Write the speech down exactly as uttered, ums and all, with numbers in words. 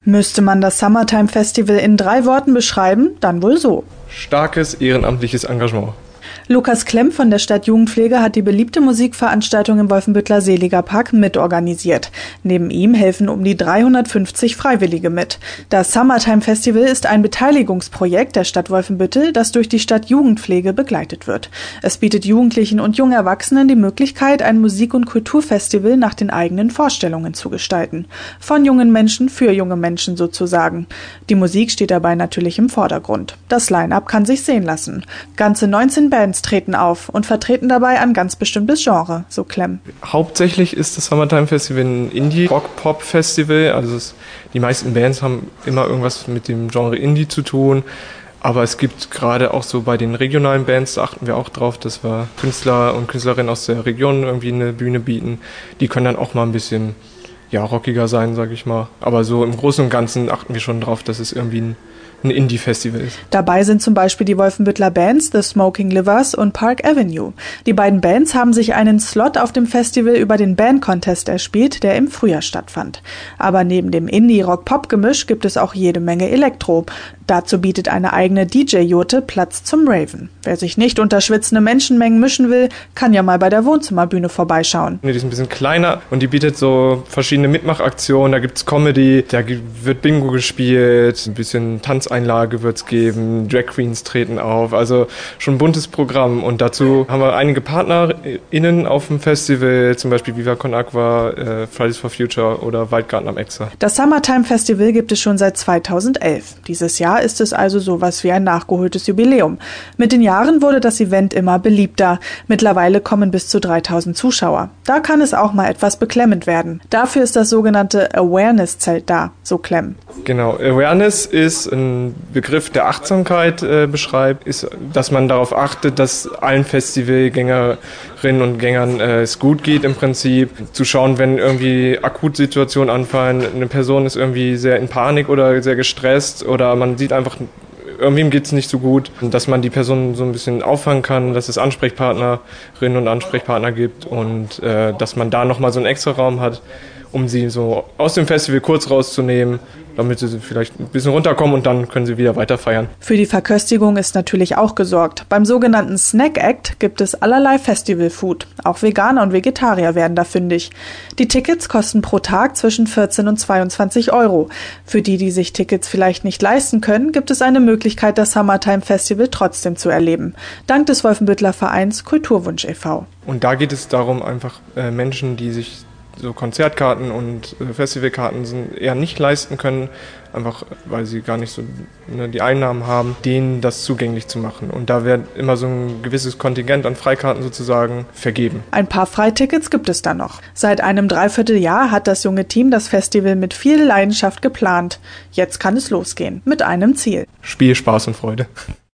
Müsste man das Summertime Festival in drei Worten beschreiben, dann wohl so: starkes ehrenamtliches Engagement. Lukas Klemm von der Stadtjugendpflege hat die beliebte Musikveranstaltung im Wolfenbütteler Seligerpark mitorganisiert. Neben ihm helfen um die dreihundertfünfzig Freiwillige mit. Das Summertime Festival ist ein Beteiligungsprojekt der Stadt Wolfenbüttel, das durch die Stadtjugendpflege begleitet wird. Es bietet Jugendlichen und jungen Erwachsenen die Möglichkeit, ein Musik- und Kulturfestival nach den eigenen Vorstellungen zu gestalten. Von jungen Menschen für junge Menschen sozusagen. Die Musik steht dabei natürlich im Vordergrund. Das Line-up kann sich sehen lassen. Ganze neunzehn Bands treten auf und vertreten dabei ein ganz bestimmtes Genre, so Klemm. Hauptsächlich ist das Summertime Festival ein Indie-Rock-Pop-Festival. Also es, die meisten Bands haben immer irgendwas mit dem Genre Indie zu tun. Aber es gibt gerade auch so bei den regionalen Bands, da achten wir auch drauf, dass wir Künstler und Künstlerinnen aus der Region irgendwie eine Bühne bieten. Die können dann auch mal ein bisschen ja, rockiger sein, sag ich mal. Aber so im Großen und Ganzen achten wir schon drauf, dass es irgendwie ein ein Indie-Festival ist. Dabei sind zum Beispiel die Wolfenbütteler Bands The Smoking Livers und Park Avenue. Die beiden Bands haben sich einen Slot auf dem Festival über den Band-Contest erspielt, der im Frühjahr stattfand. Aber neben dem Indie-Rock-Pop-Gemisch gibt es auch jede Menge Elektro. Dazu bietet eine eigene D J-Jote Platz zum Raven. Wer sich nicht unter schwitzende Menschenmengen mischen will, kann ja mal bei der Wohnzimmerbühne vorbeischauen. Die ist ein bisschen kleiner und die bietet so verschiedene Mitmachaktionen. Da gibt's Comedy, da wird Bingo gespielt, ein bisschen Tanzeinlage wird's geben, Drag Queens treten auf, also schon ein buntes Programm. Und dazu haben wir einige PartnerInnen auf dem Festival, zum Beispiel Viva Con Aqua, äh, Fridays for Future oder Waldgarten am Exer. Das Summertime Festival gibt es schon seit zweitausendelf. Dieses Jahr ist es also sowas wie ein nachgeholtes Jubiläum. Mit den Jahren wurde das Event immer beliebter. Mittlerweile kommen bis zu dreitausend Zuschauer. Da kann es auch mal etwas beklemmend werden. Dafür ist das sogenannte Awareness-Zelt da, so Klemm. Genau, Awareness ist ein Begriff, der Achtsamkeit äh, beschreibt, ist, dass man darauf achtet, dass allen Festivalgängerinnen und Gängern äh, es gut geht im Prinzip. Zu schauen, wenn irgendwie Akutsituationen anfallen, eine Person ist irgendwie sehr in Panik oder sehr gestresst oder man sieht einfach, irgendwem geht es nicht so gut, dass man die Person so ein bisschen auffangen kann, dass es Ansprechpartnerinnen und Ansprechpartner gibt und äh, dass man da nochmal so einen extra Raum hat, um sie so aus dem Festival kurz rauszunehmen, damit sie vielleicht ein bisschen runterkommen und dann können sie wieder weiter feiern. Für die Verköstigung ist natürlich auch gesorgt. Beim sogenannten Snack Act gibt es allerlei Festivalfood. Auch Veganer und Vegetarier werden da fündig. Die Tickets kosten pro Tag zwischen vierzehn und zweiundzwanzig Euro. Für die, die sich Tickets vielleicht nicht leisten können, gibt es eine Möglichkeit, das Summertime Festival trotzdem zu erleben. Dank des Wolfenbütteler Vereins Kulturwunsch e V. Und da geht es darum, einfach äh, Menschen, die sich so Konzertkarten und äh, Festivalkarten sind, eher nicht leisten können, einfach weil sie gar nicht so ne, die Einnahmen haben, denen das zugänglich zu machen. Und da wird immer so ein gewisses Kontingent an Freikarten sozusagen vergeben. Ein paar Freitickets gibt es da noch. Seit einem Dreivierteljahr hat das junge Team das Festival mit viel Leidenschaft geplant. Jetzt kann es losgehen, mit einem Ziel: Spiel, Spaß und Freude.